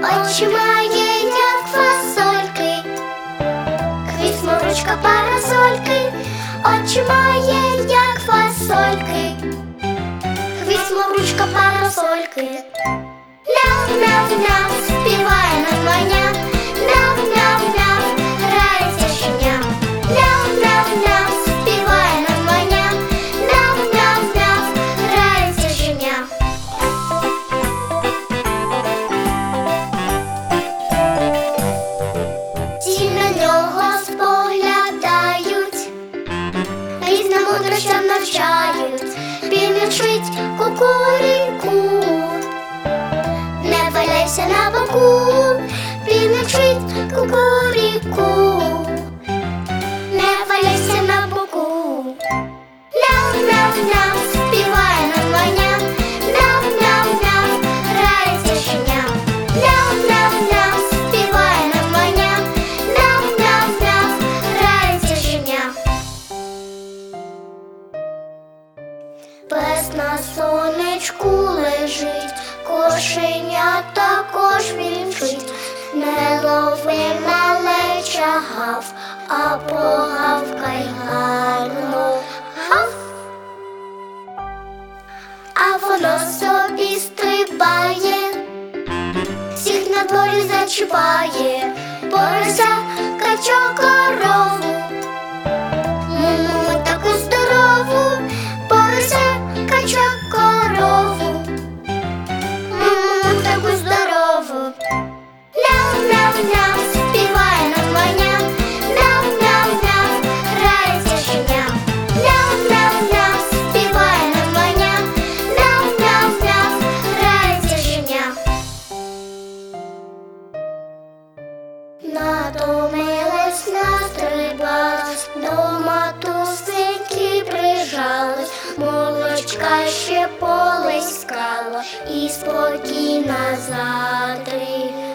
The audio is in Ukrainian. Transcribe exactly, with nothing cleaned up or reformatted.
очі має, як фасольки, хвіст, морочка, парасольки, очі має, як фасольки, хвіст, морочка, парасольки. Мяу-мяу-мяу, співає нам маня, мяу-мяу-мяу, грається щеня. Мяу-мяу-мяу, співає нам маня, мяу-мяу-мяу, грається щеня. Всі на нього споглядають, різна мудрощам навчають. Він вчить кукуріку, не валяйся на боку. Він вчить кукуріку, не валяйся на боку. Мяу-мяу-мяу, співає нам маня, мяу-мяу-мяу, грається щеня. Мяу-мяу-мяу, співає нам маня, мяу-мяу-мяу, грається щеня. Пес на сонечку лежить, кошеня також він вчить. Не лови малеча гав, а погавкай гарно. Гав. А воно собі стрибає, всіх на дворі зачіпає. Порося, качок, корову, му-му, таку здорову. Порося, качок, корову, му-му, таку здорову. Мяу-мяу-мяу, співає нам маня, мяу-мяу-мяу, грається щеня. Мяу-мяу-мяу, співає нам маня, мяу-мяу-мяу, грається щеня. Натомилась, настриблась, до матусеньки прижалась, молочка ще полискала і спокійна задрімала.